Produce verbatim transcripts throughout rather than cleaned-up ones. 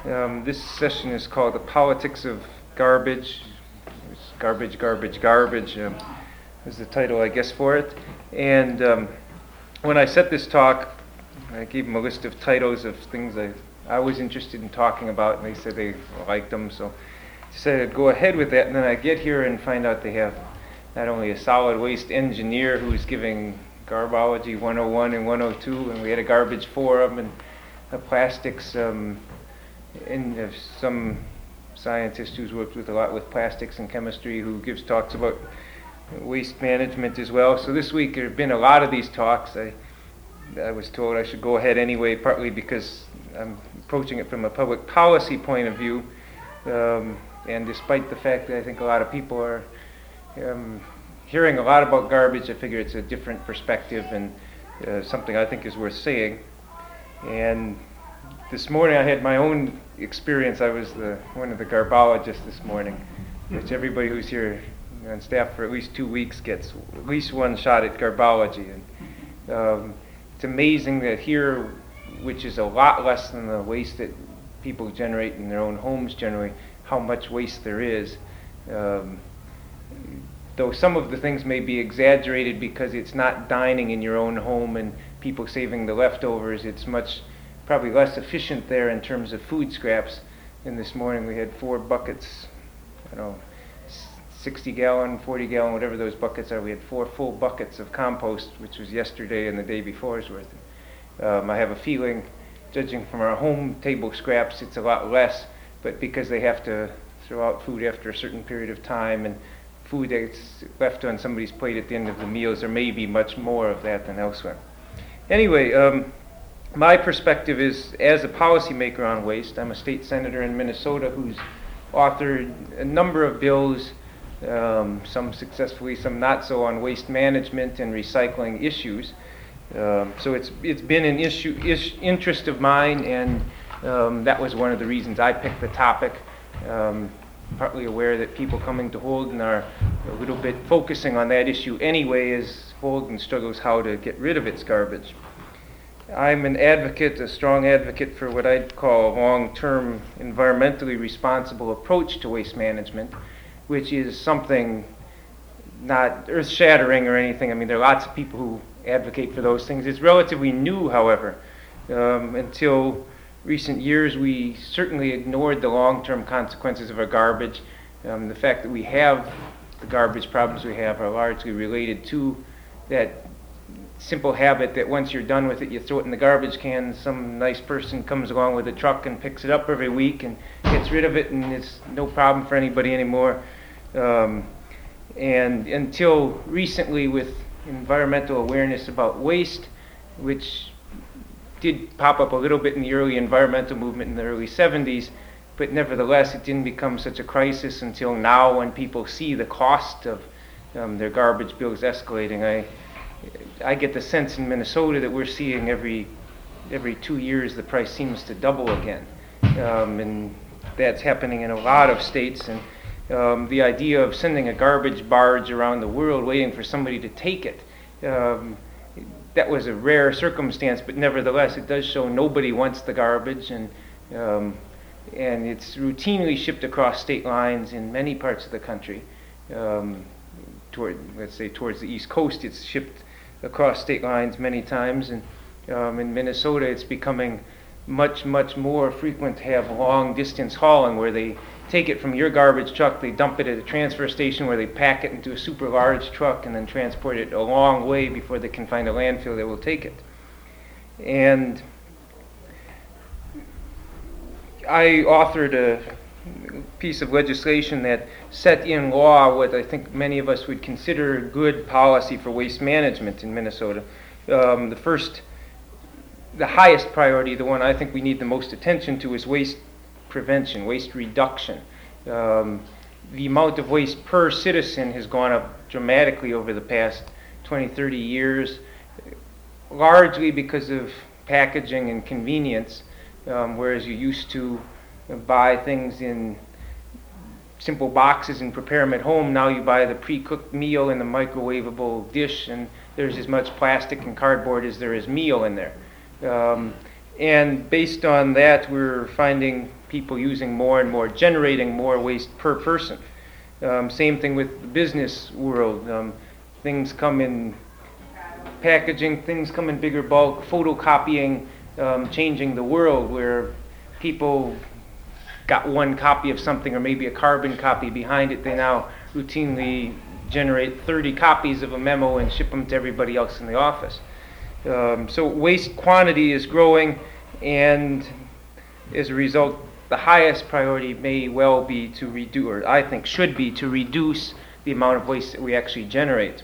Um, this session is called The Politics of Garbage. It's garbage, garbage, garbage um, is the title, I guess, for it. And um, when I set this talk, I gave them a list of titles of things I, I was interested in talking about, and they said they liked them, so I decided I'd go ahead with that. And then I get here and find out they have not only a solid waste engineer who's giving Garbology one oh one and one oh two, and we had a garbage forum, and a plastics, um, and there's some scientist who's worked with a lot with plastics and chemistry who gives talks about waste management as well. So this week there have been a lot of these talks. I, I was told I should go ahead anyway, partly because I'm approaching it from a public policy point of view, um, and despite the fact that I think a lot of people are um, hearing a lot about garbage, I figure it's a different perspective and uh, something I think is worth saying. And this morning I had my own experience. I was the, one of the garbologists this morning, which everybody who's here on staff for at least two weeks gets at least one shot at garbology. And um, it's amazing that here, which is a lot less than the waste that people generate in their own homes generally, how much waste there is. Um, though some of the things may be exaggerated because it's not dining in your own home and people saving the leftovers, it's much probably less efficient there in terms of food scraps. And this morning we had four buckets, I don't know, sixty gallon, forty gallon, whatever those buckets are. We had four full buckets of compost, which was yesterday and the day before's worth. Um, I have a feeling, judging from our home table scraps, it's a lot less, but because they have to throw out food after a certain period of time and food that's left on somebody's plate at the end of the meals, there may be much more of that than elsewhere. Anyway, um, my perspective is, as a policymaker on waste, I'm a state senator in Minnesota who's authored a number of bills, um, some successfully, some not so, on waste management and recycling issues. Um, so it's it's been an issue ish, interest of mine, and um, that was one of the reasons I picked the topic. Um, partly aware that people coming to Holden are a little bit focusing on that issue anyway, as Holden struggles how to get rid of its garbage. I'm an advocate, a strong advocate for what I'd call a long-term environmentally responsible approach to waste management, which is something not earth-shattering or anything. I mean, there are lots of people who advocate for those things. It's relatively new, however. Um, until recent years, we certainly ignored the long-term consequences of our garbage. Um, the fact that we have the garbage problems we have are largely related to that simple habit that once you're done with it, you throw it in the garbage can. Some nice person comes along with a truck and picks it up every week and gets rid of it, and it's no problem for anybody anymore. Um, and until recently, with environmental awareness about waste, which did pop up a little bit in the early environmental movement in the early seventies, but nevertheless it didn't become such a crisis until now, when people see the cost of um, their garbage bills escalating. I I get the sense in Minnesota that we're seeing every every two years the price seems to double again, um, and that's happening in a lot of states. And um, the idea of sending a garbage barge around the world waiting for somebody to take it, um, that was a rare circumstance, but nevertheless it does show nobody wants the garbage, and um, and it's routinely shipped across state lines in many parts of the country. Um, toward, let's say towards the East Coast, it's shipped across state lines many times, and um, in Minnesota it's becoming much, much more frequent to have long distance hauling, where they take it from your garbage truck, they dump it at a transfer station where they pack it into a super large truck and then transport it a long way before they can find a landfill that will take it. And I authored a piece of legislation that set in law what I think many of us would consider good policy for waste management in Minnesota. Um, the first, the highest priority, the one I think we need the most attention to, is waste prevention, waste reduction. Um, the amount of waste per citizen has gone up dramatically over the past twenty, thirty years, largely because of packaging and convenience, um, whereas you used to buy things in simple boxes and prepare them at home. Now you buy the pre-cooked meal in the microwavable dish, and there's as much plastic and cardboard as there is meal in there. Um, and based on that, we're finding people using more and more, generating more waste per person. Um, same thing with the business world. Um, things come in packaging, things come in bigger bulk, photocopying, um, changing the world where people got one copy of something or maybe a carbon copy behind it. They now routinely generate thirty copies of a memo and ship them to everybody else in the office. Um, so waste quantity is growing, and as a result, the highest priority may well be to reduce, or I think should be, to reduce the amount of waste that we actually generate.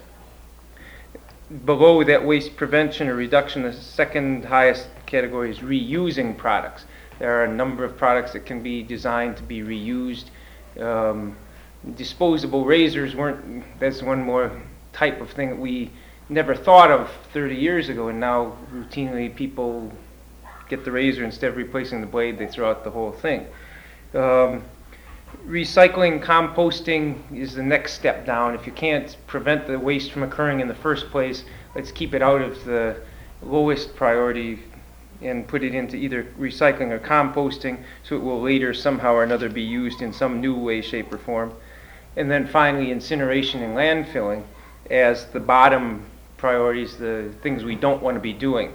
Below that waste prevention or reduction, the second highest category is reusing products. There are a number of products that can be designed to be reused. Um, disposable razors weren't, that's one more type of thing that we never thought of thirty years ago, and now routinely people get the razor, instead of replacing the blade, they throw out the whole thing. Um, recycling, composting is the next step down. If you can't prevent the waste from occurring in the first place, let's keep it out of the lowest priority and put it into either recycling or composting, so it will later somehow or another be used in some new way, shape, or form. And then finally, incineration and landfilling as the bottom priorities, the things we don't want to be doing.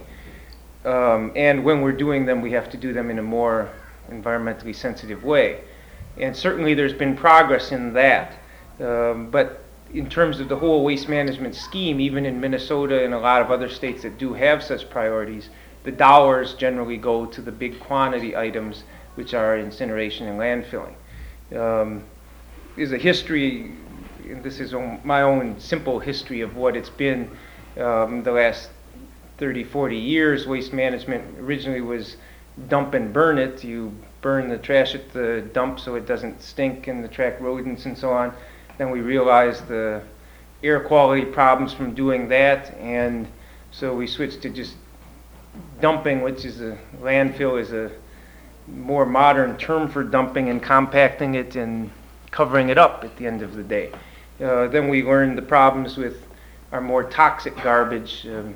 Um, and when we're doing them, we have to do them in a more environmentally sensitive way. And certainly there's been progress in that. Um, but in terms of the whole waste management scheme, even in Minnesota and a lot of other states that do have such priorities, the dollars generally go to the big quantity items, which are incineration and landfilling. Um, there's a history, and this is my own simple history of what it's been um, the last thirty, forty years. Waste management originally was dump and burn it. You burn the trash at the dump so it doesn't stink and attract rodents and so on. Then we realized the air quality problems from doing that, and so we switched to just dumping, which is a landfill is a more modern term for dumping and compacting it and covering it up at the end of the day. Uh, then we learned the problems with our more toxic garbage. Um,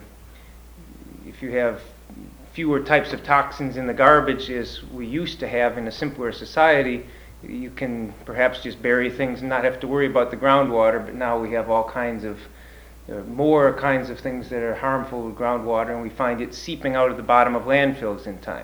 if you have fewer types of toxins in the garbage as we used to have in a simpler society, you can perhaps just bury things and not have to worry about the groundwater, but now we have all kinds of uh, more kinds of things that are harmful to groundwater, and we find it seeping out of the bottom of landfills in time.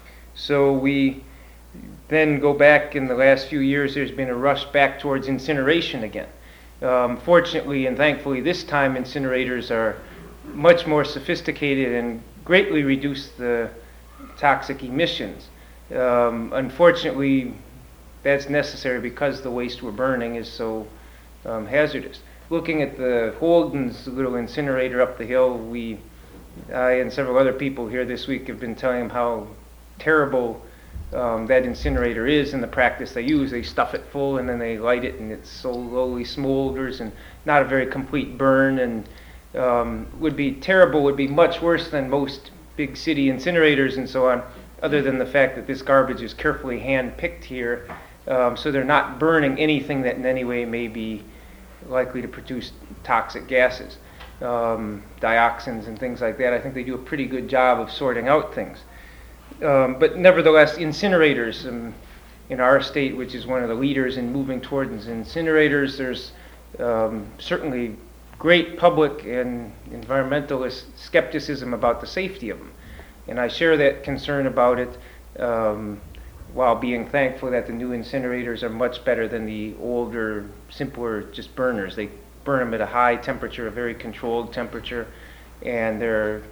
So we then go back in the last few years, there's been a rush back towards incineration again. Um, fortunately and thankfully this time incinerators are much more sophisticated and greatly reduce the toxic emissions. Um, unfortunately, that's necessary because the waste we're burning is so um, hazardous. Looking at the Holden's little incinerator up the hill, we, I and several other people here this week have been telling them how terrible um, that incinerator is and the practice they use. They stuff it full and then they light it and it slowly smolders and not a very complete burn, and um, would be terrible, would be much worse than most big city incinerators and so on, other than the fact that this garbage is carefully hand-picked here, um, so they're not burning anything that in any way may be likely to produce toxic gases, um, dioxins and things like that. I think they do a pretty good job of sorting out things. Um, but nevertheless, incinerators um, in our state, which is one of the leaders in moving towards incinerators, there's um, certainly great public and environmentalist skepticism about the safety of them. And I share that concern about it, um, while being thankful that the new incinerators are much better than the older, simpler just burners. They burn them at a high temperature, a very controlled temperature, and they're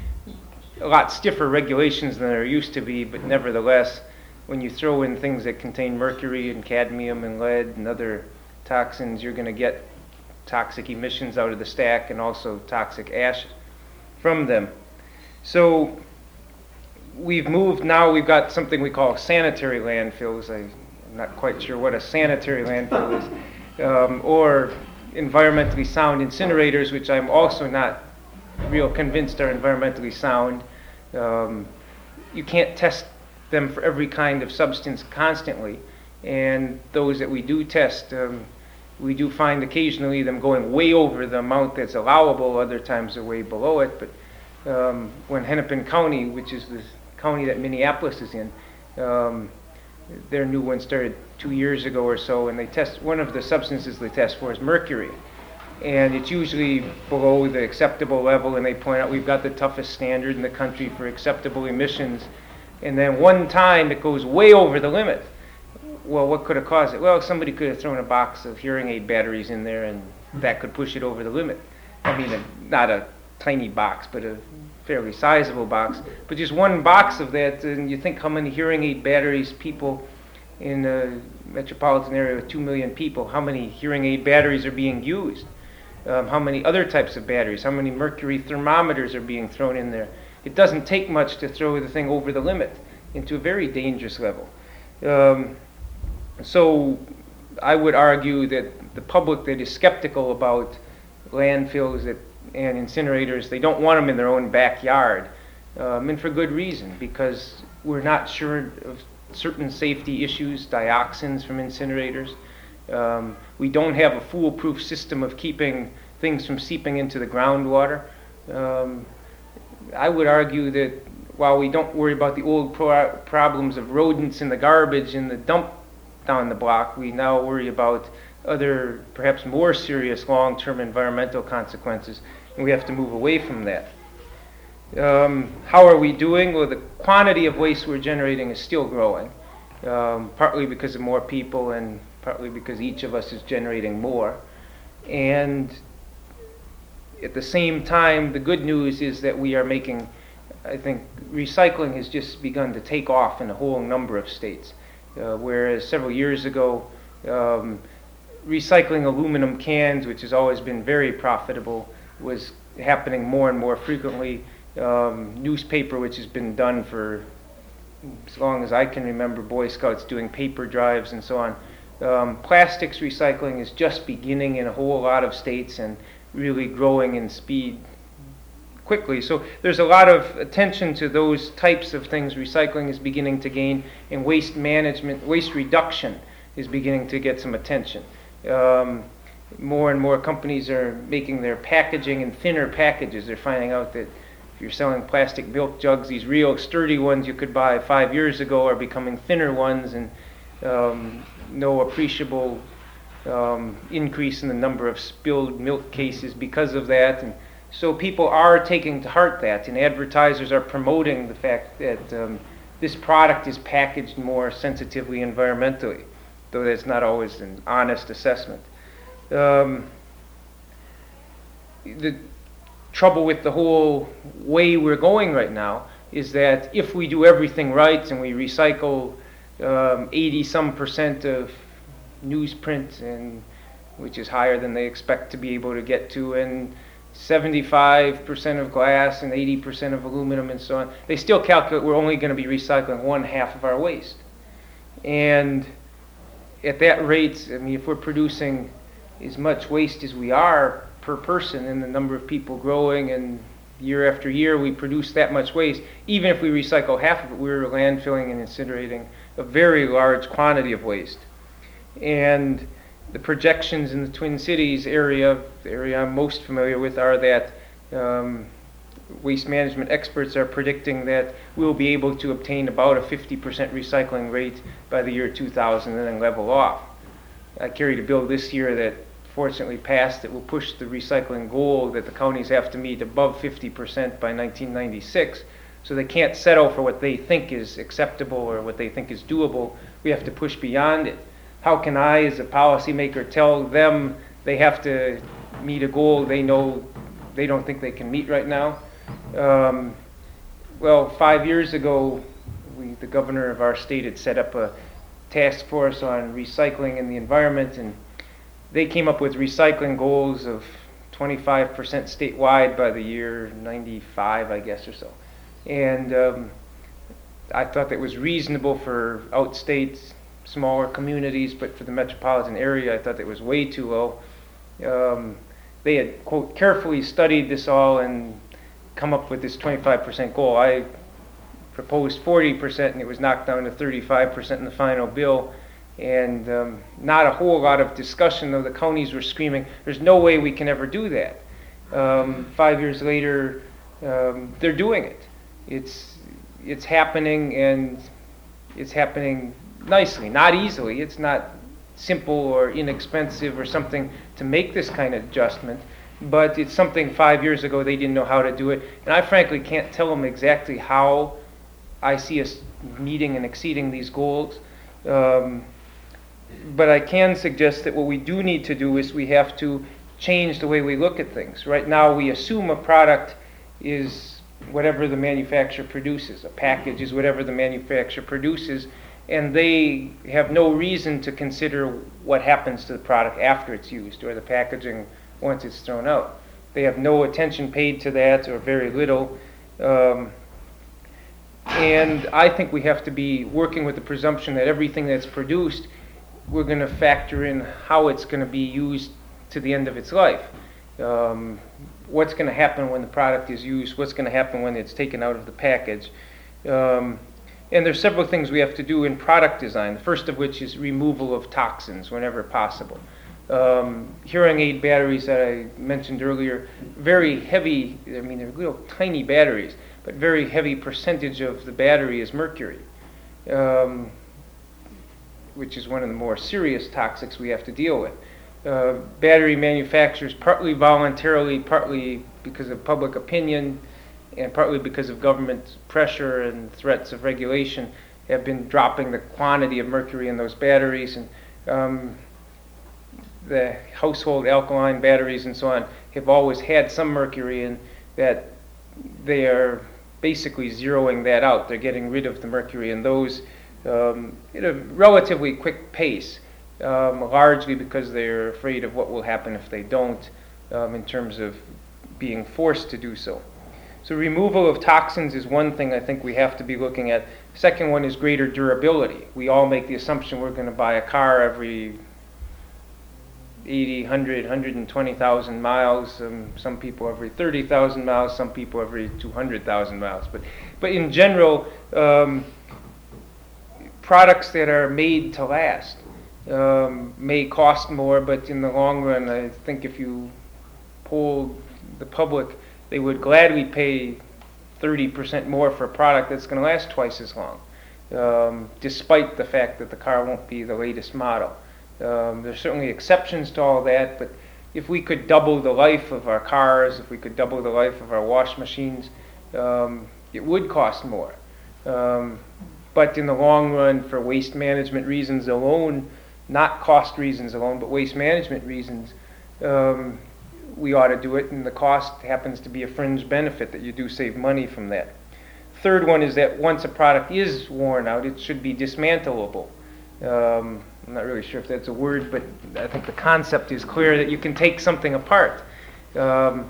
a lot stiffer regulations than there used to be, but nevertheless, when you throw in things that contain mercury and cadmium and lead and other toxins, you're going to get toxic emissions out of the stack and also toxic ash from them. So we've moved now, we've got something we call sanitary landfills. I, I'm not quite sure what a sanitary landfill is, um, or environmentally sound incinerators, which I'm also not real convinced are environmentally sound. Um, you can't test them for every kind of substance constantly, and those that we do test, um, we do find occasionally them going way over the amount that's allowable. Other times they're way below it. But um, when Hennepin County, which is the county that Minneapolis is in, um, their new one started two years ago or so, and they test, one of the substances they test for is mercury. And it's usually below the acceptable level, and they point out we've got the toughest standard in the country for acceptable emissions. And then one time it goes way over the limit. Well, what could have caused it? Well, somebody could have thrown a box of hearing aid batteries in there, and that could push it over the limit. I mean, a, not a tiny box, but a fairly sizable box. But just one box of that, and you think how many hearing aid batteries people in a metropolitan area with two million people, how many hearing aid batteries are being used? Um, how many other types of batteries, how many mercury thermometers are being thrown in there. It doesn't take much to throw the thing over the limit into a very dangerous level. Um, so I would argue that the public that is skeptical about landfills that, and incinerators, they don't want them in their own backyard, um, and for good reason, because we're not sure of certain safety issues, dioxins from incinerators. Um, we don't have a foolproof system of keeping things from seeping into the groundwater. Um, I would argue that while we don't worry about the old pro- problems of rodents in the garbage in the dump down the block, we now worry about other, perhaps more serious long-term environmental consequences, and we have to move away from that. Um, how are we doing? Well, the quantity of waste we're generating is still growing, um, partly because of more people and partly because each of us is generating more. And at the same time, the good news is that we are making, I think, recycling has just begun to take off in a whole number of states. Uh, whereas several years ago, um, recycling aluminum cans, which has always been very profitable, was happening more and more frequently. Um, newspaper, which has been done for as long as I can remember, Boy Scouts doing paper drives and so on. Um, plastics recycling is just beginning in a whole lot of states and really growing in speed quickly. So there's a lot of attention to those types of things recycling is beginning to gain, and waste management, waste reduction is beginning to get some attention. Um, more and more companies are making their packaging in thinner packages. They're finding out that if you're selling plastic milk jugs, these real sturdy ones you could buy five years ago are becoming thinner ones, and um, no appreciable um, increase in the number of spilled milk cases because of that. And so people are taking to heart that, and advertisers are promoting the fact that um, this product is packaged more sensitively environmentally, though that's not always an honest assessment. Um, the trouble with the whole way we're going right now is that if we do everything right and we recycle um, eighty some percent of newsprint, and which is higher than they expect to be able to get to, and seventy-five percent of glass and eighty percent of aluminum and so on, they still calculate we're only going to be recycling one half of our waste. And at that rate, I mean, if we're producing as much waste as we are per person, and the number of people growing, and year after year we produce that much waste, even if we recycle half of it, we're landfilling and incinerating a very large quantity of waste. And the projections in the Twin Cities area, the area I'm most familiar with, are that um, waste management experts are predicting that we'll be able to obtain about a fifty percent recycling rate by the year two thousand and then level off. I carried a bill this year that fortunately passed that will push the recycling goal that the counties have to meet above fifty percent by nineteen ninety-six. So they can't settle for what they think is acceptable or what they think is doable. We have to push beyond it. How can I, as a policymaker, tell them they have to meet a goal they know they don't think they can meet right now? Um, well, five years ago, we, the governor of our state had set up a task force on recycling and the environment, and they came up with recycling goals of twenty-five percent statewide by the year ninety-five, I guess, or so. And um, I thought that was reasonable for outstate, smaller communities, but for the metropolitan area, I thought that was way too low. Um, they had, quote, carefully studied this all and come up with this twenty-five percent goal. I proposed forty percent, and it was knocked down to thirty-five percent in the final bill. And um, not a whole lot of discussion, though the counties were screaming, there's no way we can ever do that. Um, five years later, um, they're doing it. It's it's happening, and it's happening nicely, not easily. It's not simple or inexpensive or something to make this kind of adjustment, but it's something five years ago they didn't know how to do it, and I frankly can't tell them exactly how I see us meeting and exceeding these goals. Um, but I can suggest that what we do need to do is we have to change the way we look at things. Right now we assume a product is whatever the manufacturer produces. A package is whatever the manufacturer produces, and they have no reason to consider what happens to the product after it's used or the packaging once it's thrown out. They have no attention paid to that, or very little. Um, and I think we have to be working with the presumption that everything that's produced, we're going to factor in how it's going to be used to the end of its life. Um, what's going to happen when the product is used, what's going to happen when it's taken out of the package. Um, and there's several things we have to do in product design, the first of which is removal of toxins whenever possible. Um, hearing aid batteries that I mentioned earlier, very heavy, I mean they're little tiny batteries, but very heavy percentage of the battery is mercury, um, which is one of the more serious toxics we have to deal with. Uh, battery manufacturers, partly voluntarily, partly because of public opinion, and partly because of government pressure and threats of regulation, have been dropping the quantity of mercury in those batteries. And um, the household alkaline batteries and so on have always had some mercury, and that they are basically zeroing that out. They're getting rid of the mercury in those um, at a relatively quick pace. Um, largely because they're afraid of what will happen if they don't, um, in terms of being forced to do so. So removal of toxins is one thing I think we have to be looking at. Second one is greater durability. We all make the assumption we're going to buy a car every eighty, one hundred, one hundred twenty thousand miles. Um, some people every thirty thousand miles, some people every two hundred thousand miles. But, but in general, um, products that are made to last Um, may cost more, but in the long run, I think if you polled the public, they would gladly pay thirty percent more for a product that's going to last twice as long, um, despite the fact that the car won't be the latest model. Um, there's certainly exceptions to all that, but if we could double the life of our cars, if we could double the life of our wash machines, um, it would cost more. Um, but in the long run, for waste management reasons alone, not cost reasons alone, but waste management reasons, um, we ought to do it, and the cost happens to be a fringe benefit that you do save money from that. Third one is that once a product is worn out, it should be dismantleable. Um, I'm not really sure if that's a word, but I think the concept is clear that you can take something apart. Um,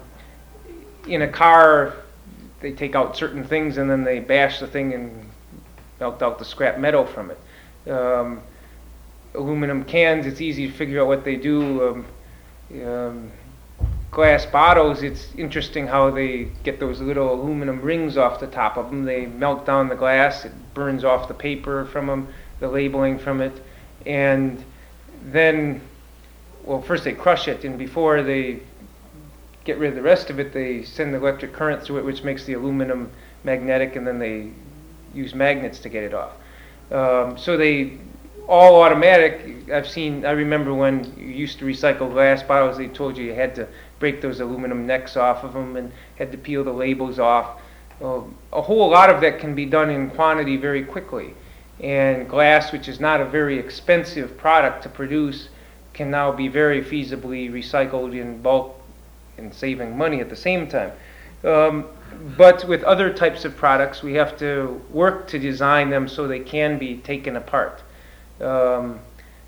in a car, they take out certain things and then they bash the thing and melt out the scrap metal from it. Um, aluminum cans, it's easy to figure out what they do. Um, um, glass bottles, it's interesting how they get those little aluminum rings off the top of them. They melt down the glass, it burns off the paper from them, the labeling from it, and then, well, first they crush it, and before they get rid of the rest of it, they send the electric current through it, which makes the aluminum magnetic, and then they use magnets to get it off. Um, so they all automatic. I've seen, I remember when you used to recycle glass bottles, they told you you had to break those aluminum necks off of them and had to peel the labels off. Well, a whole lot of that can be done in quantity very quickly. And glass, which is not a very expensive product to produce, can now be very feasibly recycled in bulk and saving money at the same time. Um, but with other types of products, we have to work to design them so they can be taken apart. Um,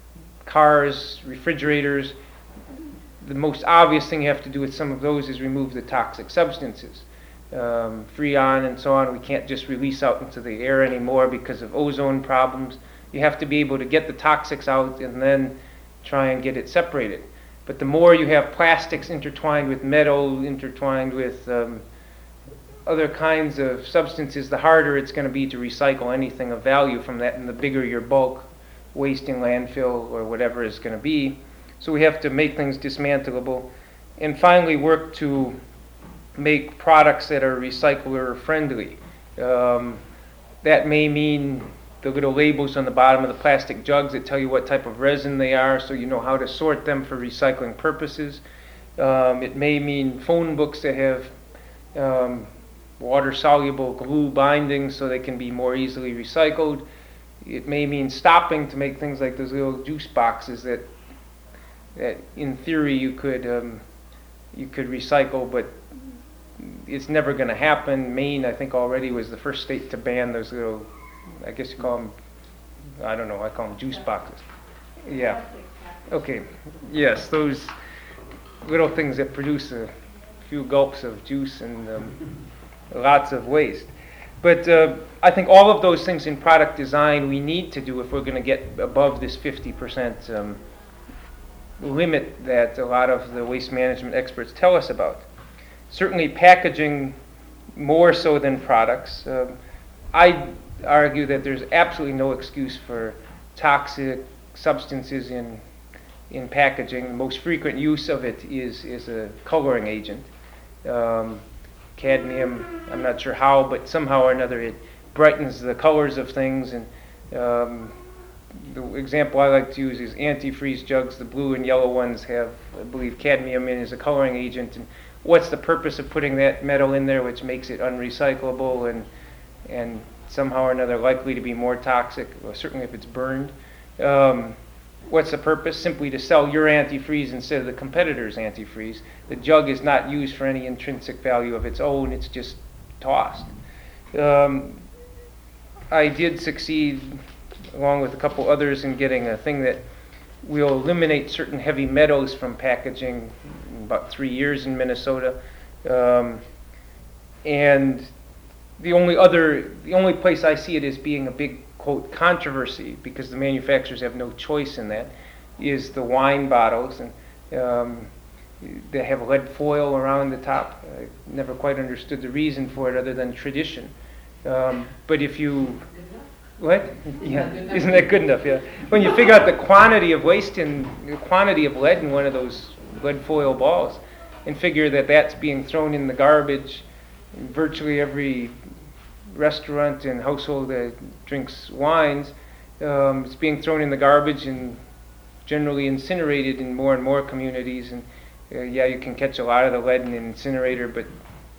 cars, refrigerators, the most obvious thing you have to do with some of those is remove the toxic substances. Um, Freon and so on, we can't just release out into the air anymore because of ozone problems. You have to be able to get the toxics out and then try and get it separated. But the more you have plastics intertwined with metal, intertwined with um, other kinds of substances, the harder it's going to be to recycle anything of value from that, and the bigger your bulk waste in landfill or whatever is going to be. So we have to make things dismantleable, and finally work to make products that are recycler friendly. Um, that may mean the the little labels on the bottom of the plastic jugs that tell you what type of resin they are, so you know how to sort them for recycling purposes. Um, it may mean phone books that have um, water-soluble glue bindings so they can be more easily recycled. It may mean stopping to make things like those little juice boxes that, that in theory you could um, you could recycle, but it's never going to happen. Maine, I think, already was the first state to ban those little, I guess you call them, I don't know, I call them juice boxes. Yeah. Okay. Yes, those little things that produce a few gulps of juice and um, lots of waste. But uh, I think all of those things in product design we need to do if we're going to get above this fifty percent um, limit that a lot of the waste management experts tell us about. Certainly packaging more so than products. Um, I argue that there's absolutely no excuse for toxic substances in in packaging. The most frequent use of it is, is a coloring agent. Um, cadmium, I'm not sure how, but somehow or another it brightens the colors of things. And um, the example I like to use is antifreeze jugs. The blue and yellow ones have, I believe, cadmium in as a coloring agent. And what's the purpose of putting that metal in there, which makes it unrecyclable and and somehow or another likely to be more toxic, or certainly if it's burned? Um, what's the purpose? Simply to sell your antifreeze instead of the competitor's antifreeze. The jug is not used for any intrinsic value of its own. It's just tossed. Um, I did succeed, along with a couple others, in getting a thing that will eliminate certain heavy metals from packaging in about three years in Minnesota. Um, and the only other, the only place I see it as being a big, quote, controversy, because the manufacturers have no choice in that, is the wine bottles. And um, they have lead foil around the top. I never quite understood the reason for it other than tradition. Um, but if you, what? Yeah, isn't that good enough? Yeah. When you figure out the quantity of waste in, the quantity of lead in one of those lead foil balls, and figure that that's being thrown in the garbage in virtually every restaurant and household that drinks wines, um, it's being thrown in the garbage and generally incinerated in more and more communities. And uh, yeah, you can catch a lot of the lead in an incinerator, but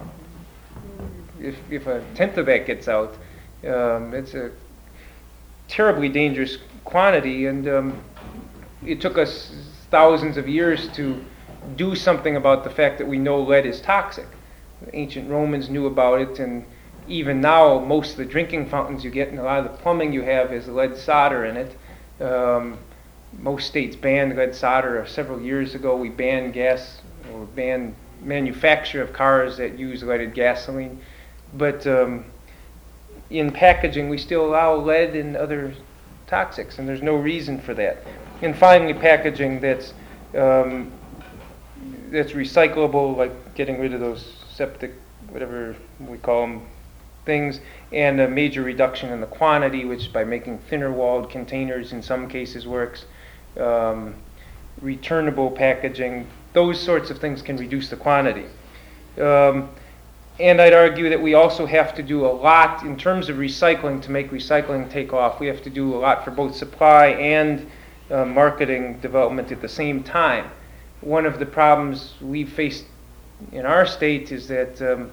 if if a tenth of that gets out, um, it's a terribly dangerous quantity. And um, it took us thousands of years to do something about the fact that we know lead is toxic. The ancient Romans knew about it, and even now, most of the drinking fountains you get and a lot of the plumbing you have is lead solder in it. Um, most states banned lead solder. Several years ago, we banned gas or banned manufacture of cars that use leaded gasoline. But um, in packaging, we still allow lead and other toxics, and there's no reason for that. And finally, packaging that's um, that's recyclable, like getting rid of those septic, whatever we call them, things, and a major reduction in the quantity, which by making thinner walled containers in some cases works. Um, returnable packaging, those sorts of things can reduce the quantity. Um, and I'd argue that we also have to do a lot in terms of recycling to make recycling take off. We have to do a lot for both supply and uh, marketing development at the same time. One of the problems we've faced in our state is that um,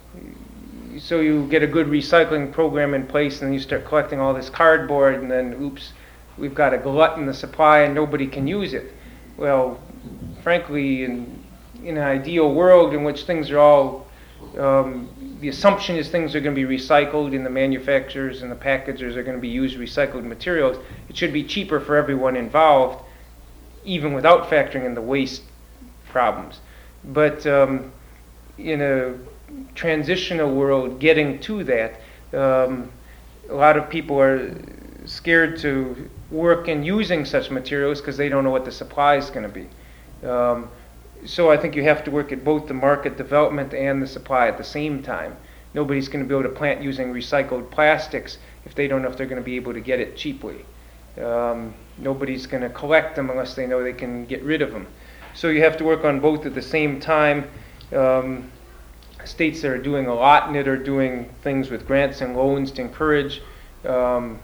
so you get a good recycling program in place, and then you start collecting all this cardboard, and then oops, we've got a glut in the supply and nobody can use it. Well, frankly, in, in an ideal world in which things are all, um, the assumption is things are going to be recycled and the manufacturers and the packagers are going to be used recycled materials, it should be cheaper for everyone involved, even without factoring in the waste problems. But um, in a transitional world, getting to that, um, a lot of people are scared to work in using such materials because they don't know what the supply is going to be. Um, so I think you have to work at both the market development and the supply at the same time. Nobody's going to be able to plant using recycled plastics if they don't know if they're going to be able to get it cheaply. Um, nobody's going to collect them unless they know they can get rid of them. So you have to work on both at the same time. Um, states that are doing a lot in it are doing things with grants and loans to encourage um,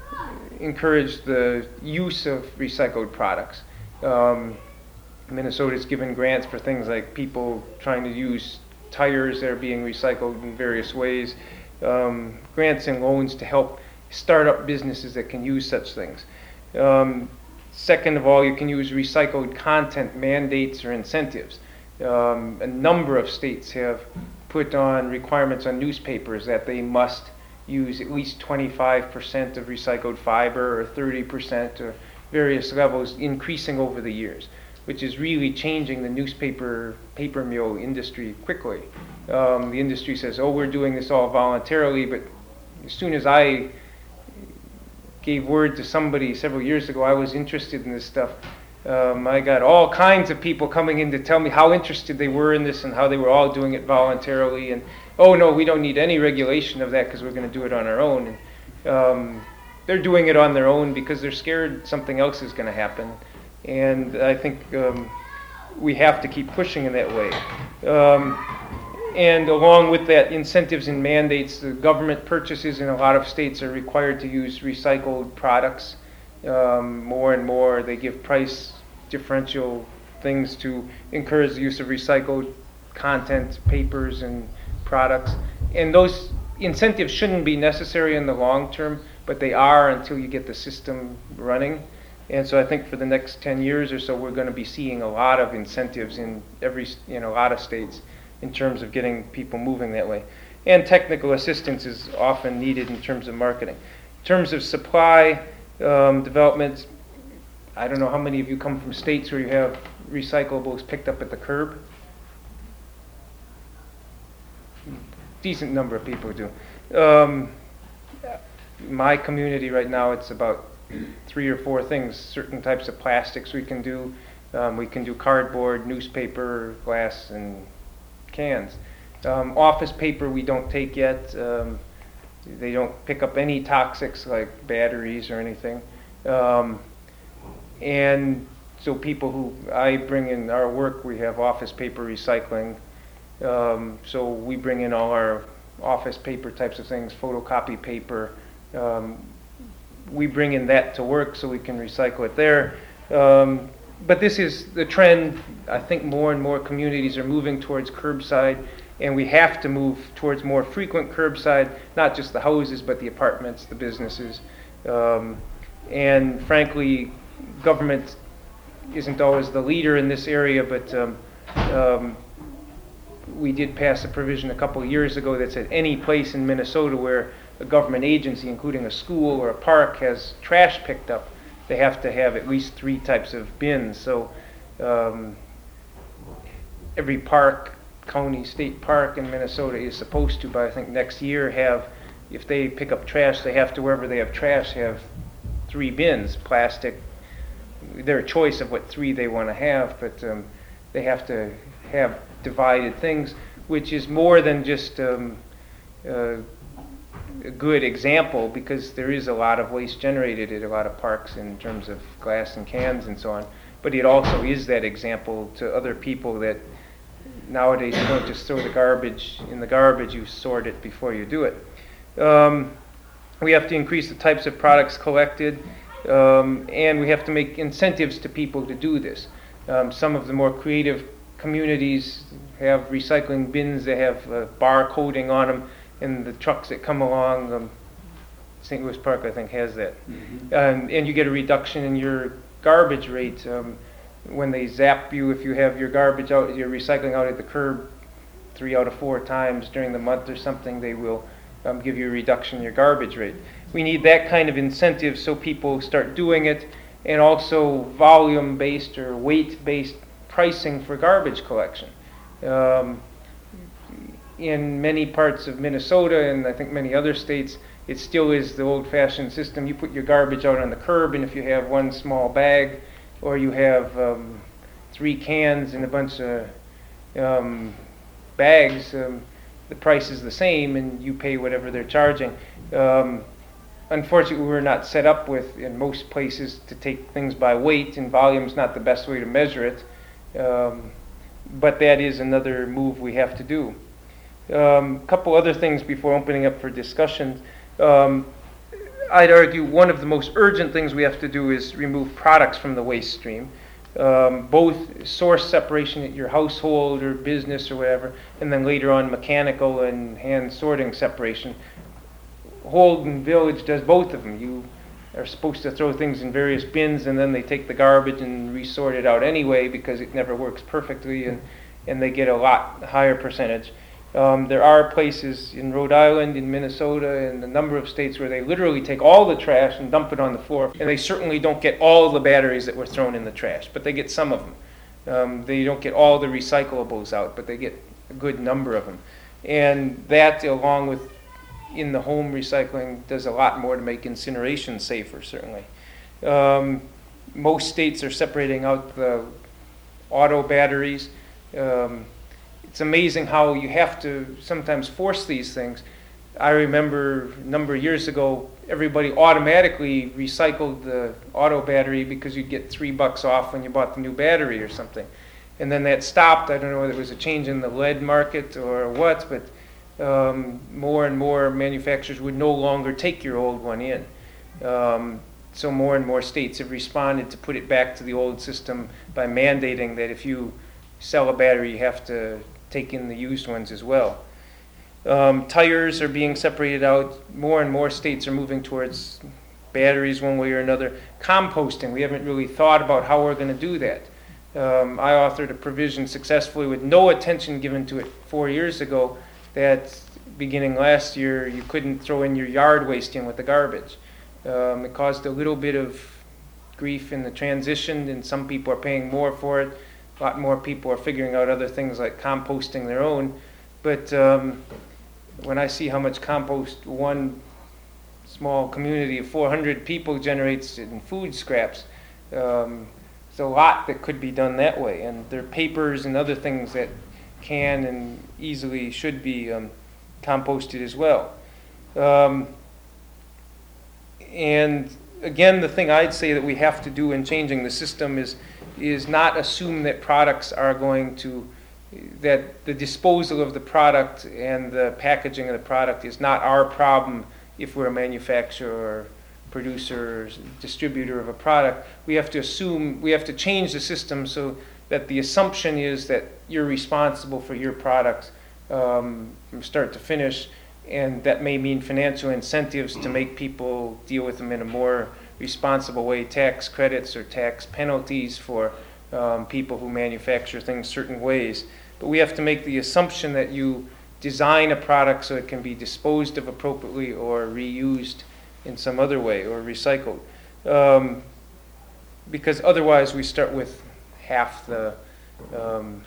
encourage the use of recycled products. Um, Minnesota's given grants for things like people trying to use tires that are being recycled in various ways, um, grants and loans to help start up businesses that can use such things. Um, second of all, you can use recycled content mandates or incentives. Um, a number of states have put on requirements on newspapers that they must use at least twenty-five percent of recycled fiber or thirty percent or various levels, increasing over the years, which is really changing the newspaper paper mill industry quickly. Um, the industry says, oh, we're doing this all voluntarily, but as soon as I gave word to somebody several years ago I was interested in this stuff, um, I got all kinds of people coming in to tell me how interested they were in this and how they were all doing it voluntarily, and oh no, we don't need any regulation of that because we're going to do it on our own. And, um, they're doing it on their own because they're scared something else is going to happen. And I think um, we have to keep pushing in that way. Um, and along with that, incentives and mandates, the government purchases in a lot of states are required to use recycled products um, more and more. They give price differential things to encourage the use of recycled content, papers, and products. And those incentives shouldn't be necessary in the long term, but they are until you get the system running. And so I think for the next ten years or so, we're going to be seeing a lot of incentives in every, you know, a lot of states in terms of getting people moving that way. And technical assistance is often needed in terms of marketing. In terms of supply um, development, I don't know how many of you come from states where you have recyclables picked up at the curb. Decent number of people do. Um, my community right now, it's about three or four things. Certain types of plastics we can do. Um, we can do cardboard, newspaper, glass, and cans. Um, office paper we don't take yet. Um, they don't pick up any toxics like batteries or anything. Um, and so people who I bring in our work, we have office paper recycling. Um, so we bring in all our office paper types of things, photocopy paper. Um, we bring in that to work so we can recycle it there. Um, but this is the trend. I think more and more communities are moving towards curbside, and we have to move towards more frequent curbside, not just the houses, but the apartments, the businesses. Um, and frankly, government isn't always the leader in this area, but um, um, we did pass a provision a couple of years ago that said any place in Minnesota where a government agency, including a school or a park, has trash picked up, they have to have at least three types of bins. So um, every park, county, state park in Minnesota is supposed to, by I think next year, have, if they pick up trash, they have to, wherever they have trash, have three bins, plastic, their choice of what three they want to have, but um, they have to have divided things, which is more than just um, uh, a good example, because there is a lot of waste generated at a lot of parks in terms of glass and cans and so on. But it also is that example to other people that nowadays you don't just throw the garbage in the garbage, you sort it before you do it. Um, we have to increase the types of products collected, um, and we have to make incentives to people to do this. Um, some of the more creative communities have recycling bins that have uh, bar coding on them, and the trucks that come along, um, Saint Louis Park I think has that. Mm-hmm. Um, and you get a reduction in your garbage rate. Um, when they zap you, if you have your garbage out, your recycling out at the curb three out of four times during the month or something, they will um, give you a reduction in your garbage rate. We need that kind of incentive so people start doing it, and also volume-based or weight-based pricing for garbage collection. Um, in many parts of Minnesota, and I think many other states, it still is the old-fashioned system. You put your garbage out on the curb, and if you have one small bag, or you have um, three cans and a bunch of um, bags, um, the price is the same, and you pay whatever they're charging. Um, unfortunately, we're not set up with, in most places, to take things by weight, and volume is not the best way to measure it. Um, but that is another move we have to do. A um, couple other things before opening up for discussion. Um, I'd argue one of the most urgent things we have to do is remove products from the waste stream. Um, both source separation at your household or business or whatever, and then later on mechanical and hand sorting separation. Holden Village does both of them. You are supposed to throw things in various bins, and then they take the garbage and resort it out anyway because it never works perfectly, and, and they get a lot higher percentage. Um, there are places in Rhode Island, in Minnesota, and a number of states where they literally take all the trash and dump it on the floor, and they certainly don't get all the batteries that were thrown in the trash, but they get some of them. Um, they don't get all the recyclables out, but they get a good number of them. And that, along with in the home recycling, does a lot more to make incineration safer, certainly. Um, most states are separating out the auto batteries. Um, It's amazing how you have to sometimes force these things. I remember a number of years ago, everybody automatically recycled the auto battery because you'd get three bucks off when you bought the new battery or something. And then that stopped. I don't know whether it was a change in the lead market or what, but um, more and more manufacturers would no longer take your old one in. Um, so more and more states have responded to put it back to the old system by mandating that if you sell a battery, you have to take in the used ones as well. Um, tires are being separated out. More and more states are moving towards batteries one way or another. Composting, we haven't really thought about how we're going to do that. Um, I authored a provision successfully with no attention given to it four years ago that beginning last year you couldn't throw in your yard waste in with the garbage. Um, it caused a little bit of grief in the transition, and some people are paying more for it. A lot more people are figuring out other things like composting their own. But um, when I see how much compost one small community of four hundred people generates in food scraps, um, there's a lot that could be done that way. And there are papers and other things that can and easily should be um, composted as well. Um, and again, the thing I'd say that we have to do in changing the system is is not assume that products are going to, that the disposal of the product and the packaging of the product is not our problem if we're a manufacturer or producer or distributor of a product. We have to assume, we have to change the system so that the assumption is that you're responsible for your products um, from start to finish, and that may mean financial incentives to make people deal with them in a more responsible way, tax credits or tax penalties for um, people who manufacture things certain ways. But we have to make the assumption that you design a product so it can be disposed of appropriately or reused in some other way or recycled. Um, because otherwise we start with half the um,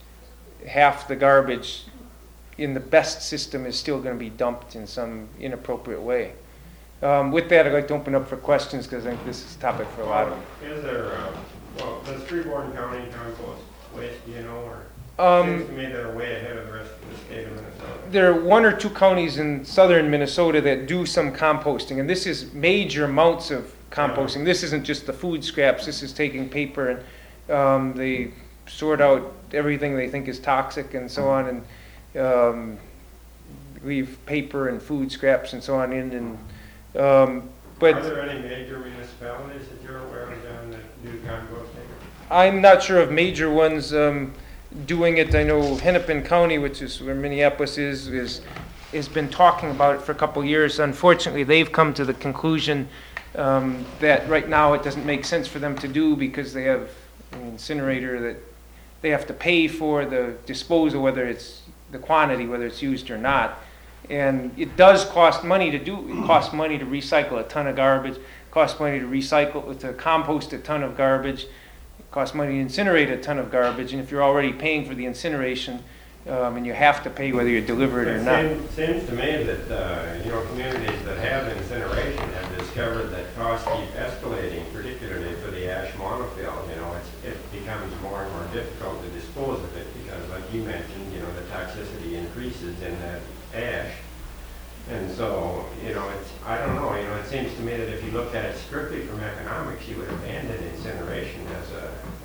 half the garbage in the best system is still going to be dumped in some inappropriate way. Um, with that, I'd like to open up for questions because I think this is a topic for a lot of them. Is there, um, well, does Freeborn County compost waste, do you know, or Um, seems to me they're way ahead of the rest of the state of Minnesota. There are one or two counties in southern Minnesota that do some composting, and this is major amounts of composting. This isn't just the food scraps. This is taking paper and um, they sort out everything they think is toxic and so on, and um, leave paper and food scraps and so on in. And um, but are there any major municipalities that you're aware of, John, that do composting? I'm not sure of major ones um, doing it. I know Hennepin County, which is where Minneapolis is, is has been talking about it for a couple years. Unfortunately, they've come to the conclusion um, that right now it doesn't make sense for them to do because they have an incinerator that they have to pay for the disposal, whether it's the quantity, whether it's used or not. And it does cost money to do. It costs money to recycle a ton of garbage. It costs money to recycle to compost a ton of garbage. It costs money to incinerate a ton of garbage. And if you're already paying for the incineration, um, and you have to pay whether you deliver it or It not. seems, seems to me that uh, you know communities that have incineration have discovered that costs keep escalating, particularly for the ash monofill. You know, it's, it becomes more and more difficult to dispose of it because, like you mentioned, you know, the toxicity increases in that ash. And so, you know, it's, I don't know, you know, it seems to me that if you looked at it strictly from economics, you would abandon incineration as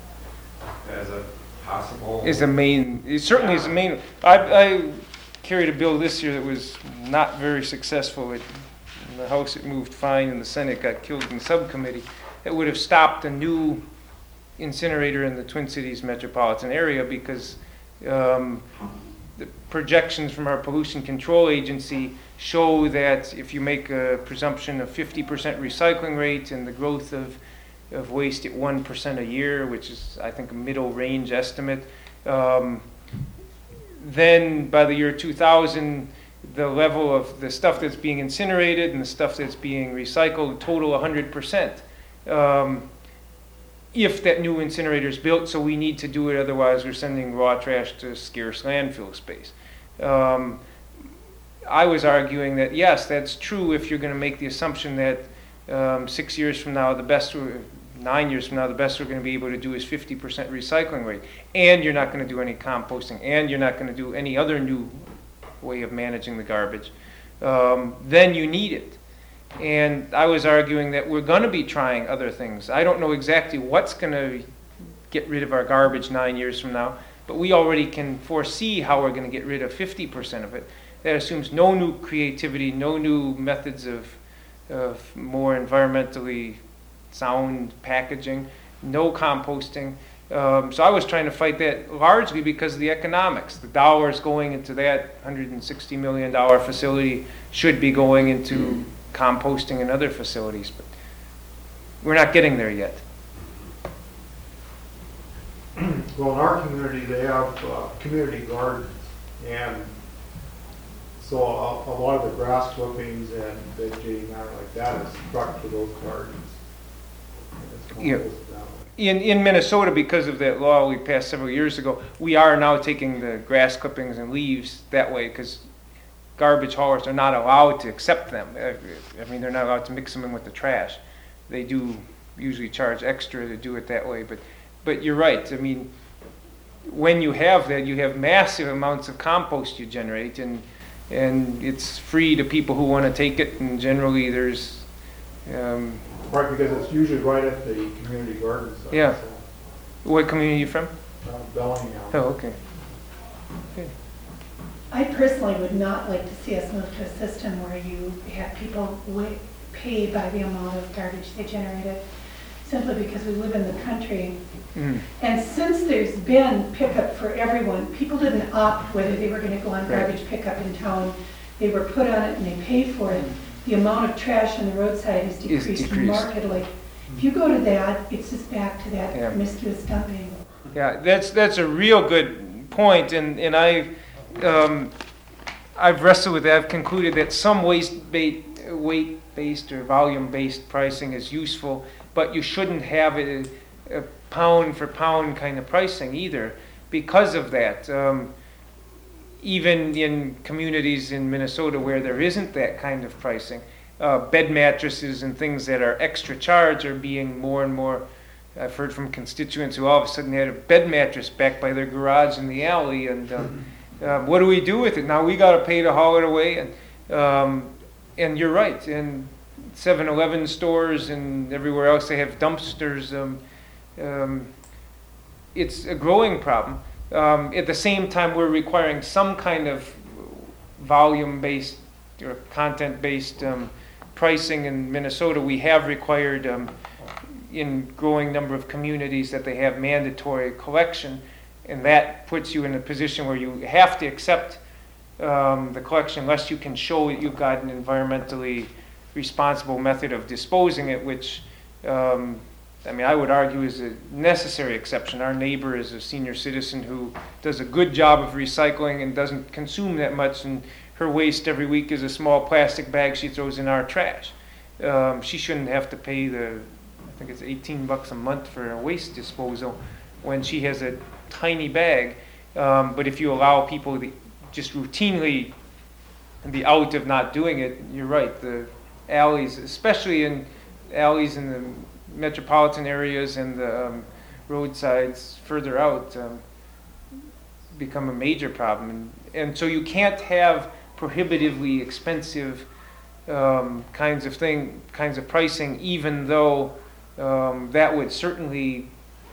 a, as a possible... Is the main, it certainly is the main. I, I carried a bill this year that was not very successful. It In the House, it moved fine, and the Senate got killed in subcommittee. It would have stopped a new incinerator in the Twin Cities metropolitan area because um, the projections from our pollution control agency show that if you make a presumption of fifty percent recycling rate and the growth of, of waste at one percent a year, which is, I think, a middle range estimate, um, then by the year two thousand, the level of the stuff that's being incinerated and the stuff that's being recycled total one hundred percent. Um, if that new incinerator is built, so we need to do it, otherwise we're sending raw trash to scarce landfill space. Um, I was arguing that yes, that's true if you're going to make the assumption that um, six years from now, the best, we're, nine years from now, the best we're going to be able to do is fifty percent recycling rate, and you're not going to do any composting, and you're not going to do any other new way of managing the garbage. Um, then you need it. And I was arguing that we're going to be trying other things. I don't know exactly what's going to get rid of our garbage nine years from now, but we already can foresee how we're going to get rid of fifty percent of it. That assumes no new creativity, no new methods of, of more environmentally sound packaging, no composting. Um, so I was trying to fight that largely because of the economics. The dollars going into that one hundred sixty million dollars facility should be going into composting and other facilities, but we're not getting there yet. Well, in our community, they have uh, community gardens, and so a, a lot of the grass clippings and vegetating matter like that is trucked to those gardens. And it's Yeah. composted that way. In, in Minnesota, because of that law we passed several years ago, we are now taking the grass clippings and leaves that way because garbage haulers are not allowed to accept them. I mean, they're not allowed to mix them in with the trash. They do usually charge extra to do it that way, but but you're right. I mean, when you have that, you have massive amounts of compost you generate, and and it's free to people who want to take it, and generally there's um, Right, because it's usually right at the community garden site. Yeah. So, what community are you from? uh, Bellingham. Oh, okay. Okay. I personally would not like to see us move to a system where you have people wa- pay by the amount of garbage they generated, simply because we live in the country. Mm. And since there's been pickup for everyone, people didn't opt whether they were going to go on Right. garbage pickup in town. They were put on it and they paid for it. The amount of trash on the roadside has Is decreased decreased. markedly. If you go to that, it's just back to that Yeah. promiscuous dumping. Yeah, that's that's a real good point, and and I, um, I've wrestled with that. I've concluded that some waste ba- weight-based or volume-based pricing is useful, but you shouldn't have a, a pound-for-pound kind of pricing either, because of that. Um, even in communities in Minnesota where there isn't that kind of pricing, uh, bed mattresses and things that are extra charge are being more and more. I've heard from constituents who all of a sudden had a bed mattress back by their garage in the alley, and um, um, what do we do with it? Now we got to pay to haul it away, and um, and you're right. In seven eleven stores and everywhere else, they have dumpsters. Um, um, it's a growing problem. Um, at the same time, we're requiring some kind of volume-based or content-based um, pricing in Minnesota. We have required um, in growing number of communities that they have mandatory collection, and that puts you in a position where you have to accept um, the collection unless you can show that you've got an environmentally responsible method of disposing it, which um, I mean, I would argue is a necessary exception. Our neighbor is a senior citizen who does a good job of recycling and doesn't consume that much, and her waste every week is a small plastic bag she throws in our trash. Um, she shouldn't have to pay the, I think it's eighteen bucks a month for a waste disposal when she has a tiny bag. Um, but if you allow people to just routinely be out of not doing it, you're right. The alleys, especially in alleys in the metropolitan areas and the um, roadsides further out, um, become a major problem. And, and so you can't have prohibitively expensive um, kinds of thing, kinds of pricing, even though um, that would certainly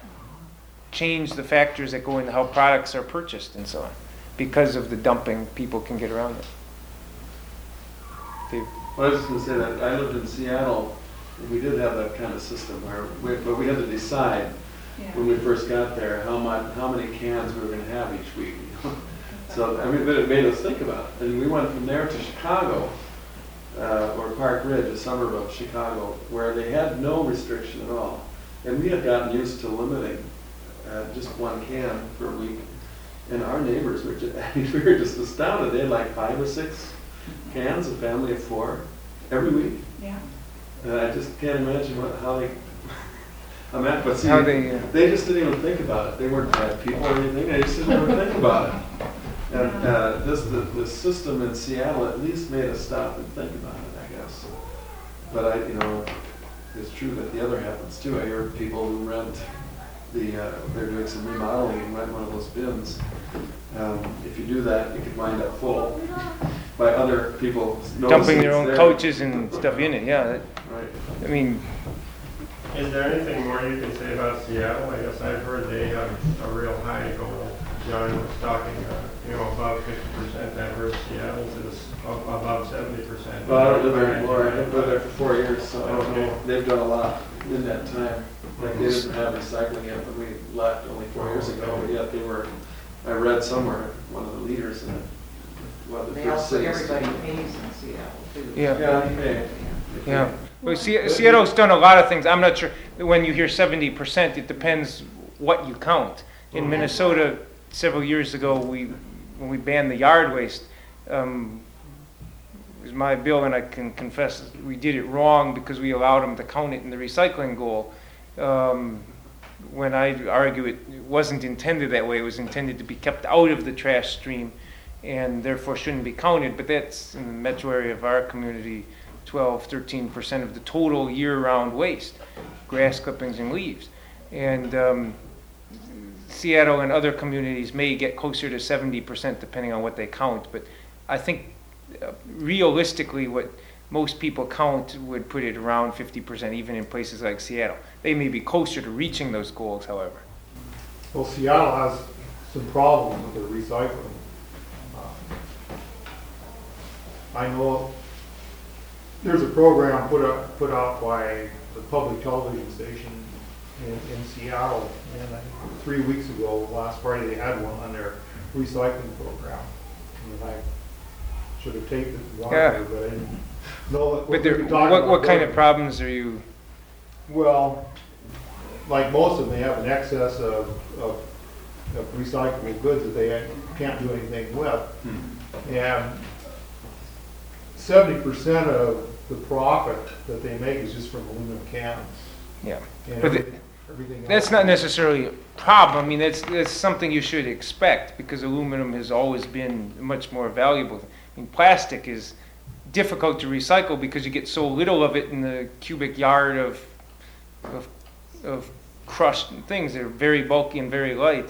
change the factors that go into how products are purchased and so on, because of the dumping people can get around it. Dave? Well, I was just gonna say that I lived in Seattle, and we did have that kind of system where, we, but we had to decide when we first got there how much, how many cans we were gonna have each week. You know? So I mean, but it made us think about it. And we went from there to Chicago, uh, or Park Ridge, a suburb of Chicago, where they had no restriction at all, and we had gotten used to limiting uh, just one can per week. And our neighbors were just, we were just astounded. They had like five or six cans, a family of four, every week. Yeah. And I just can't imagine what, how they, I mean, but see, How they, uh, they just didn't even think about it. They weren't bad people or anything. They just didn't even think about it. And uh, this, the, the system in Seattle at least made us stop and think about it, I guess. But I, you know, it's true that the other happens too. I hear people who rent the, uh, they're doing some remodeling and rent one of those bins. Um, if you do that, you could wind up full by other people noticing dumping their it's own there. couches and stuff in it, yeah. that- Right. I mean, Is there anything more you can say about Seattle? I guess I've heard they have a real high goal. John was talking, uh, you know, above fifty percent. I've heard Seattle's is ab- above seventy percent. Well, I don't live there anymore. I've been there for four years, so I don't know. Okay. They've done a lot in that time. Like they didn't have recycling yet when we left only four years ago, but yet they were, I read somewhere, one of the leaders in it. One of the They first also, cities to- everybody pays in Seattle too. Yeah. Yeah, they pay. yeah. Well, Se- Seattle's done a lot of things. I'm not sure, when you hear seventy percent, it depends what you count. In Minnesota, several years ago, we, when we banned the yard waste, um, it was my bill, and I can confess, we did it wrong because we allowed them to count it in the recycling goal. Um, when I argue it, it wasn't intended that way. It was intended to be kept out of the trash stream and therefore shouldn't be counted. But that's in the metro area of our community, twelve, thirteen percent of the total year-round waste, grass clippings and leaves. And um, Seattle and other communities may get closer to seventy percent depending on what they count. But I think uh, realistically what most people count would put it around fifty percent, even in places like Seattle. They may be closer to reaching those goals, however. Well, Seattle has some problems with their recycling. Uh, I know there's a program put up, put out by the public television station in, in Seattle, and I think three weeks ago, last Friday, they had one on their recycling program. And I should have taped it and wanted Yeah. to, but I didn't know what we But there, could talk what, what about kind there. of problems are you? Well, like most of them, they have an excess of, of, of recyclable goods that they can't do anything with. And seventy percent of the profit that they make is just from aluminum cans. Yeah. And But the- everything, everything That's else- not necessarily a problem. I mean, that's, that's something you should expect because aluminum has always been much more valuable. I mean, plastic is difficult to recycle because you get so little of it in the cubic yard of, of, of crushed things. They're very bulky and very light.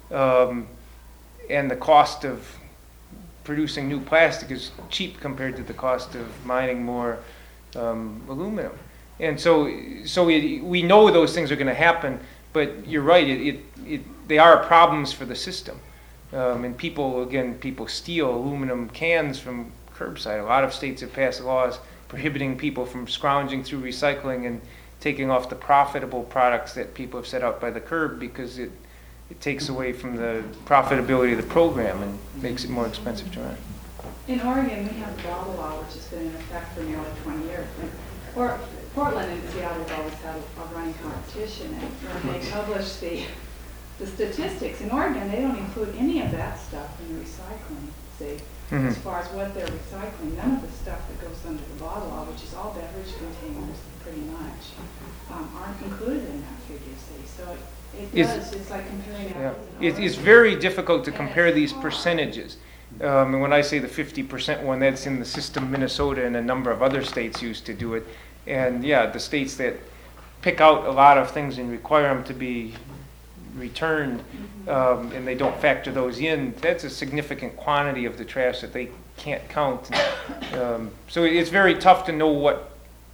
Um, and the cost of producing new plastic is cheap compared to the cost of mining more um, aluminum. And so, so we, we know those things are going to happen, but you're right, it, it, it, they are problems for the system. Um, and people, again, people steal aluminum cans from curbside. A lot of states have passed laws prohibiting people from scrounging through recycling and taking off the profitable products that people have set out by the curb because it, it takes away from the profitability of the program and makes it more expensive to run. In Oregon, we have the bottle law, which has been in effect for nearly twenty years. Or Portland and Seattle have always had a running competition, and when they publish the, the statistics, in Oregon, they don't include any of that stuff in the recycling, see? Mhm. As far as what they're recycling, none of the stuff that goes under the bottle law, which is all beverage containers, pretty much, um, aren't included in that figure, see? So it, it Is- does, it's like comparing Yeah, apples and it, oranges. it's very difficult to compare these percentages. Um, and when I say the fifty percent one, that's in the system Minnesota and a number of other states used to do it. And yeah, the states that pick out a lot of things and require them to be returned, um, and they don't factor those in, that's a significant quantity of the trash that they can't count. Um, so it's very tough to know what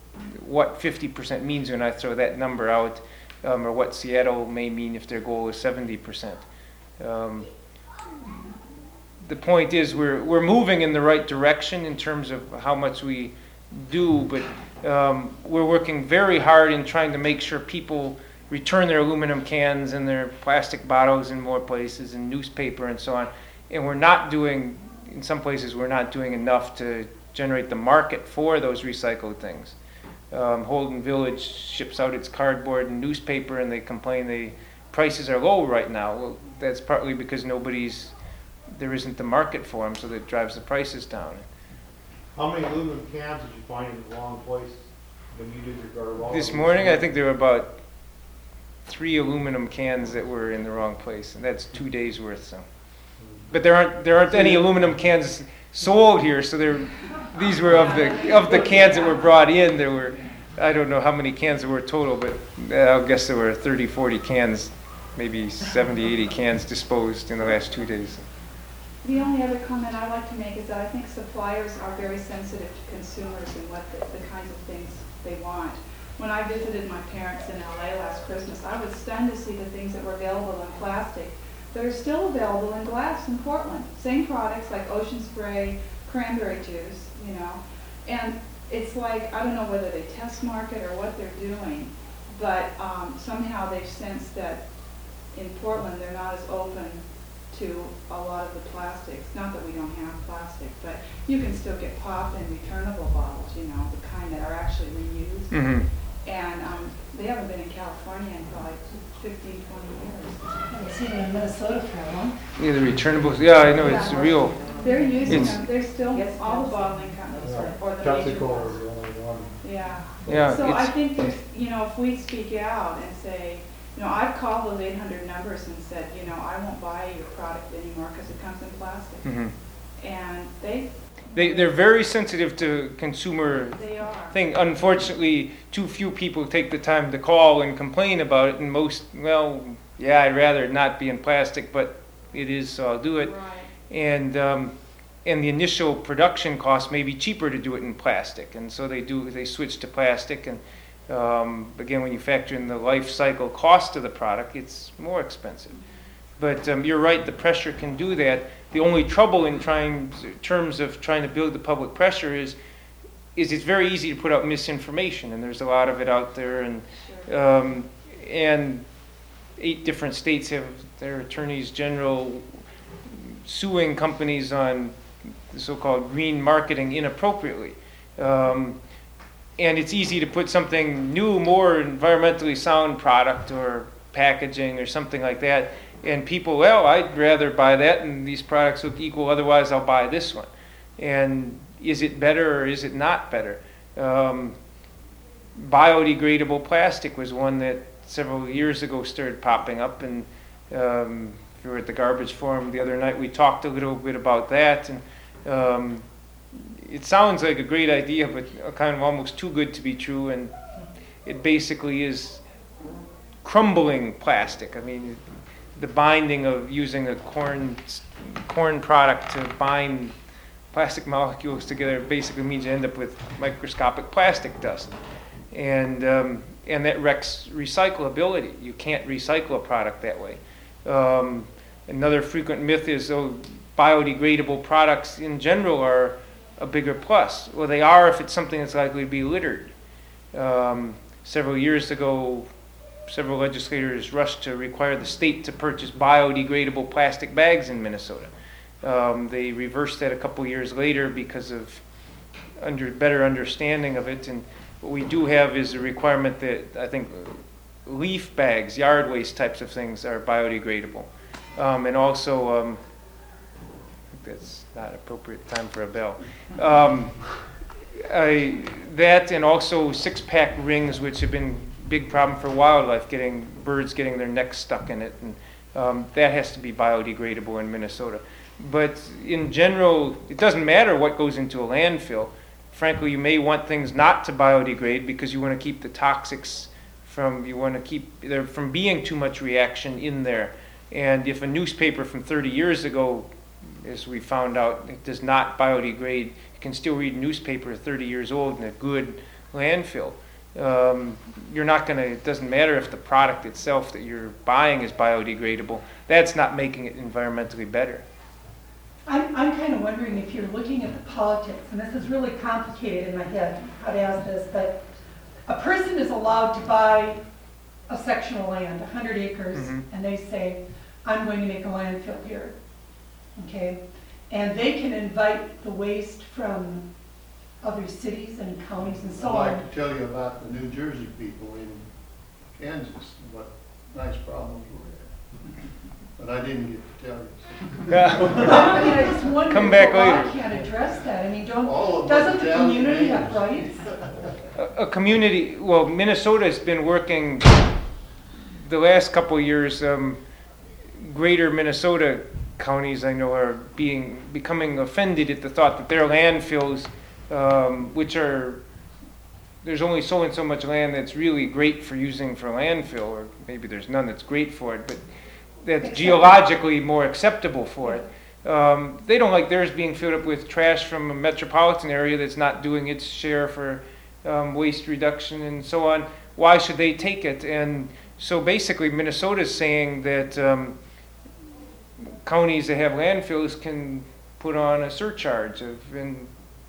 what fifty percent means when I throw that number out, um, or what Seattle may mean if their goal is seventy percent. Um, the point is we're we're moving in the right direction in terms of how much we do, but um, we're working very hard in trying to make sure people return their aluminum cans and their plastic bottles in more places, and newspaper and so on. And we're not doing, in some places, we're not doing enough to generate the market for those recycled things. Um, Holden Village ships out its cardboard and newspaper, and they complain the prices are low right now. Well, that's partly because nobody's, there isn't the market for them, so that drives the prices down. How many aluminum cans did you find in the wrong place when you did your garbage? This morning, I think there were about three aluminum cans that were in the wrong place, and that's two days worth. So, but there aren't there aren't any aluminum cans sold here, so there. These were of the of the cans that were brought in. There were, I don't know how many cans there were total, but uh, I guess there were thirty, forty cans, maybe seventy, eighty cans disposed in the last two days. The only other comment I'd like to make is that I think suppliers are very sensitive to consumers and what the, the kinds of things they want. When I visited my parents in L A last Christmas, I was stunned to see the things that were available in plastic that are still available in glass in Portland. Same products like Ocean Spray, cranberry juice, you know. And it's like, I don't know whether they test market or what they're doing, but um, somehow they've sensed that in Portland they're not as open to a lot of the plastics. Not that we don't have plastic, but you can still get pop and returnable bottles, you know, the kind that are actually reused. Mm-hmm. And um, they haven't been in California in probably fifteen, twenty years. I was even in Minnesota for a while. Yeah, the returnables. Yeah, I know it's Yeah. real. They're using It's- them, they're still, all the bottling companies, or or the major PepsiCo ones. is the only one. Yeah. Yeah, So I it's, think there's, you know, if we speak out and say, you know, I've called those eight hundred numbers and said, you know, I won't buy your product anymore because it comes in plastic. mhm. And they, They they're very sensitive to consumer they are. thing. Unfortunately, too few people take the time to call and complain about it, and most, well, yeah, I'd rather it not be in plastic, but it is, so I'll do it. Right. And um, and the initial production cost may be cheaper to do it in plastic, and so they do they switch to plastic. And um, again, when you factor in the life cycle cost of the product, it's more expensive. But um, you're right, the pressure can do that. The only trouble in trying, in terms of trying to build the public pressure is, is it's very easy to put out misinformation, and there's a lot of it out there. And Sure. um, and eight different states have their attorneys general suing companies on the so-called green marketing inappropriately. Um, and it's easy to put something new, more environmentally sound product or packaging or something like that, and people, well, I'd rather buy that, and these products look equal, otherwise I'll buy this one. And is it better or is it not better? Um, biodegradable plastic was one that several years ago started popping up, and um, we were at the garbage forum the other night, we talked a little bit about that, and um, it sounds like a great idea, but kind of almost too good to be true, and it basically is crumbling plastic. I mean, the binding of using a corn corn product to bind plastic molecules together basically means you end up with microscopic plastic dust, and um, and that wrecks recyclability. You can't recycle a product that way. Um, another frequent myth is, oh, biodegradable products in general are a bigger plus. Well, they are if it's something that's likely to be littered. Um, several years ago, several legislators rushed to require the state to purchase biodegradable plastic bags in Minnesota. Um, they reversed that a couple years later because of under better understanding of it. And what we do have is a requirement that I think leaf bags, yard waste types of things are biodegradable. Um, and also, um, I think that's not appropriate time for a bell. Um, I, that and also six-pack rings, which have been big problem for wildlife, getting birds getting their necks stuck in it, and um, that has to be biodegradable in Minnesota. But in general, it doesn't matter what goes into a landfill. Frankly, you may want things not to biodegrade because you want to keep the toxics from, you want to keep there from being too much reaction in there. And if a newspaper from thirty years ago, as we found out, it does not biodegrade, you can still read a newspaper thirty years old in a good landfill. Um, you're not going to, it doesn't matter if the product itself that you're buying is biodegradable. That's not making it environmentally better. I'm, I'm kind of wondering if you're looking at the politics, and this is really complicated in my head, how to ask this, but a person is allowed to buy a section of land, a hundred acres, Mhm. and they say, I'm going to make a landfill here, okay? And they can invite the waste from other cities and counties and so I'd on. like to tell you about the New Jersey people in Kansas, and what nice problems we had. But I didn't get to tell you. Yeah. I mean, I just wonder Come if back the law later. can't address that. I mean, don't, All of doesn't the them community down have to rights? A a community, well, Minnesota's been working the last couple of years, um, greater Minnesota counties I know are being, becoming offended at the thought that their landfills, um, which are, there's only so and so much land that's really great for using for landfill, or maybe there's none that's great for it, but that's geologically more acceptable for it. Um, they don't like theirs being filled up with trash from a metropolitan area that's not doing its share for um, waste reduction and so on. Why should they take it? And so basically Minnesota's saying that um, counties that have landfills can put on a surcharge of, and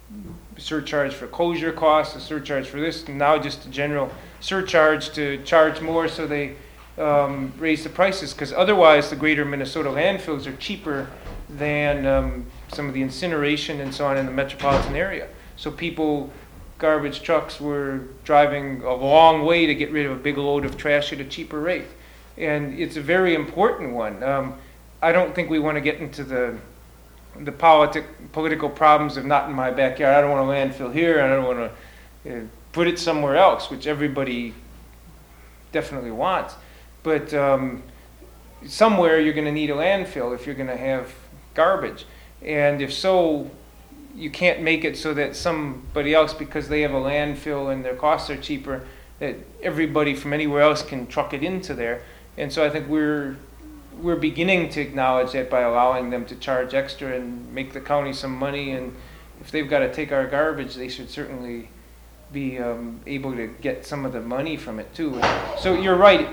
surcharge for closure costs, a surcharge for this, and now just a general surcharge to charge more so they um, raise the prices, because otherwise the greater Minnesota landfills are cheaper than um, some of the incineration and so on in the metropolitan area. So people, garbage trucks were driving a long way to get rid of a big load of trash at a cheaper rate. And it's a very important one. Um, I don't think we want to get into the the politic, political problems of not in my backyard. I don't want a landfill here, I don't want to uh, put it somewhere else, which everybody definitely wants. But um, somewhere you're going to need a landfill if you're going to have garbage. And if so, you can't make it so that somebody else, because they have a landfill and their costs are cheaper, that everybody from anywhere else can truck it into there. And so I think we're we're beginning to acknowledge that by allowing them to charge extra and make the county some money. And if they've got to take our garbage, they should certainly be um, able to get some of the money from it too. So you're right.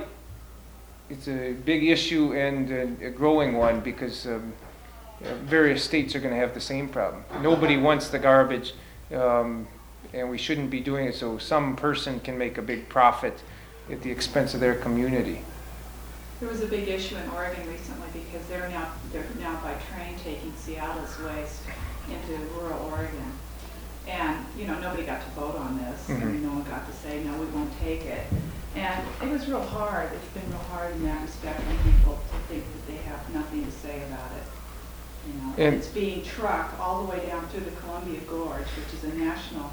It's a big issue and a, a growing one, because um, uh, various states are going to have the same problem. Nobody wants the garbage, um, and we shouldn't be doing it so some person can make a big profit at the expense of their community. There was a big issue in Oregon recently because they're now, they're now by train taking Seattle's waste into rural Oregon. And, you know, nobody got to vote on this. I mean, no one got to say, no, we won't take it. And it was real hard. It's been real hard in that respect for people to think that they have nothing to say about it. You know, And it's being trucked all the way down through the Columbia Gorge, which is a national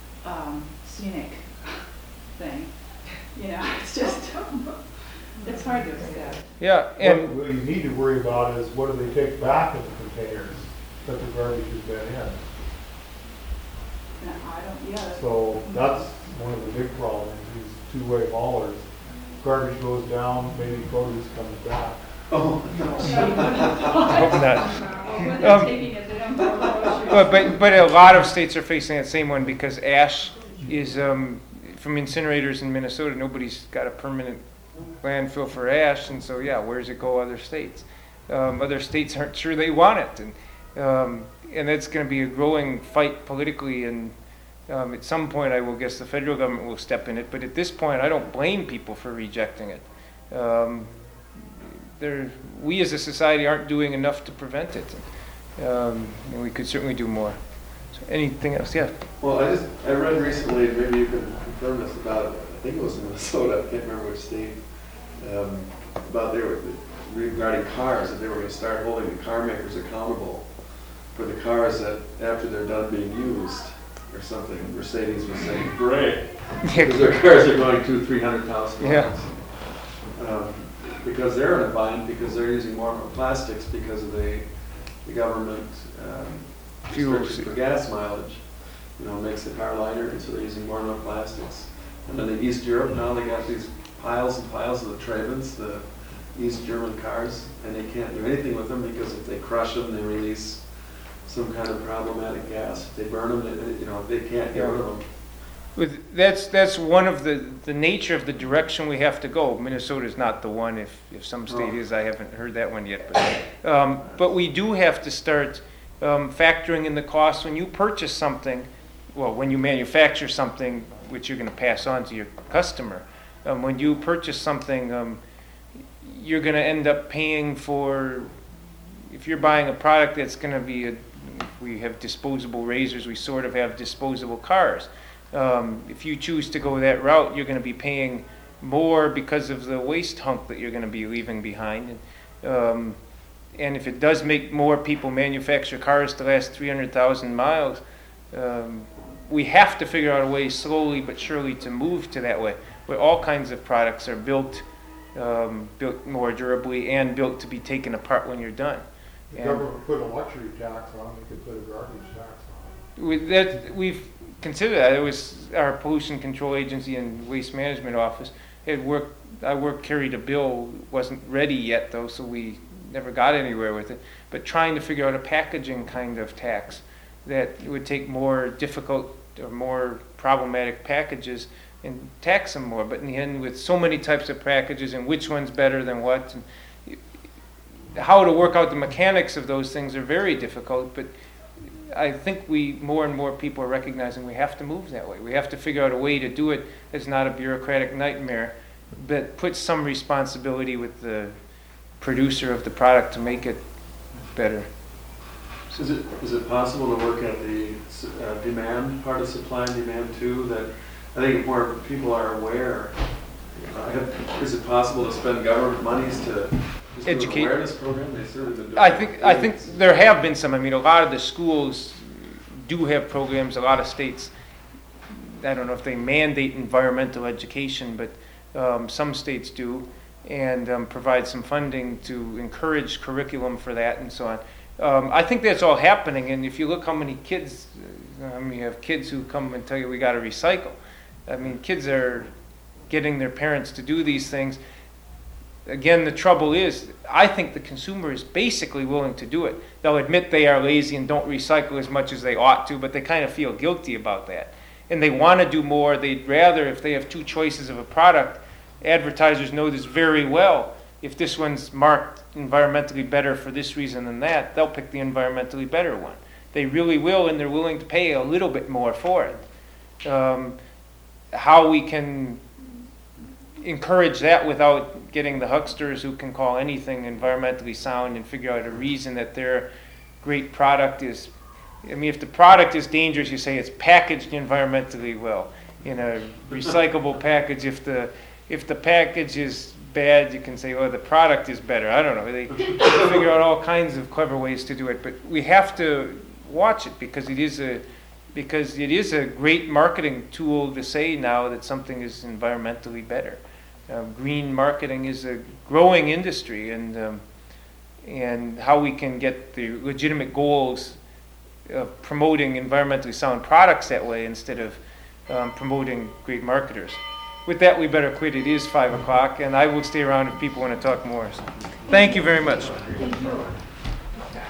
um, scenic thing. You know, it's just, it's hard to accept. Yeah, and What you need to worry about is what do they take back in the containers that the garbage has been in? No, I don't, yeah. that's- So that's one of the big problems, these two-way haulers. Garbage goes down, maybe produce comes back. Oh, no. hope not. When they're Um, taking it, they don't go groceries. But, but, but a lot of states are facing that same one, because ash is, um, from incinerators in Minnesota, nobody's got a permanent landfill for ash, and so, yeah, where does it go other states? Um, other states aren't sure they want it, and, um, and that's gonna be a growing fight politically, and um, at some point, I will guess the federal government will step in it, but at this point, I don't blame people for rejecting it. Um, there, we as a society aren't doing enough to prevent it, um, and we could certainly do more. So anything else? Yeah. Well, I just, I read recently, and maybe you can confirm this, about, I think it was in Minnesota, I can't remember which state, um, about they were, regarding cars, that they were gonna start holding the car makers accountable for the cars that, after they're done being used, or something. Mercedes was saying, great, because their cars are going two, three hundred thousand miles. Yeah. Um, because they're in a bind, because they're using more plastics because of the, the government, um, Fuels. restriction for gas mileage. You know, makes the car lighter, and so they're using more and more plastics. And then in East Europe, now they got these piles and piles of the Trabants, the East German cars, and they can't do anything with them because if they crush them, they release some kind of problematic gas. If they burn them, they, you know, they can't get rid of them. With, that's that's one of the the nature of the direction we have to go. Minnesota is not the one. If if some state Oh. is, I haven't heard that one yet. But um, but we do have to start um, factoring in the cost when you purchase something, well, when you manufacture something which you're going to pass on to your customer. Um, when you purchase something, um, you're going to end up paying for, if you're buying a product that's going to be, a, we have disposable razors, we sort of have disposable cars. Um, if you choose to go that route, you're going to be paying more because of the waste hunk that you're going to be leaving behind. And, um, and if it does make more people manufacture cars to last three hundred thousand miles, um, we have to figure out a way slowly but surely to move to that way, where all kinds of products are built um, built more durably and built to be taken apart when you're done. The And government put a luxury tax on, they could put a garbage tax on. we, that, we've considered that. It was our pollution control agency and waste management office. It worked. I worked carried a bill, wasn't ready yet though, so we never got anywhere with it. But trying to figure out a packaging kind of tax that would take more difficult or more problematic packages and tax them more. But in the end, with so many types of packages and which one's better than what, and how to work out the mechanics of those things are very difficult. But I think we more and more people are recognizing we have to move that way. We have to figure out a way to do it that's not a bureaucratic nightmare, but puts some responsibility with the producer of the product to make it better. So is it, is it possible to work at the uh, demand, part of supply and demand too, that I think more people are aware, uh, have, is it possible to spend government monies to just do an Educate. awareness program? They certainly been doing I think I think things. there have been some. I mean, a lot of the schools do have programs. A lot of states, I don't know if they mandate environmental education, but um, some states do, and um, provide some funding to encourage curriculum for that and so on. Um, I think that's all happening, and if you look how many kids, I mean, you have kids who come and tell you we got to recycle. I mean, kids are getting their parents to do these things. Again, the trouble is, I think the consumer is basically willing to do it. They'll admit they are lazy and don't recycle as much as they ought to, but they kind of feel guilty about that. And they want to do more. They'd rather, if they have two choices of a product, advertisers know this very well. If this one's marked environmentally better for this reason than that, they'll pick the environmentally better one. They really will, and they're willing to pay a little bit more for it. Um, how we can encourage that without getting the hucksters who can call anything environmentally sound and figure out a reason that their great product is, I mean, if the product is dangerous, you say it's packaged environmentally well in a recyclable package. If the if the package is bad, you can say, well, the product is better. I don't know. They figure out all kinds of clever ways to do it, but we have to watch it because it is a because it is a great marketing tool to say now that something is environmentally better. Um, green marketing is a growing industry, and um, and how we can get the legitimate goals of promoting environmentally sound products that way instead of um, promoting great marketers. With that, we better quit. It is five o'clock, and I will stay around if people want to talk more. So, thank you very much. Thank you.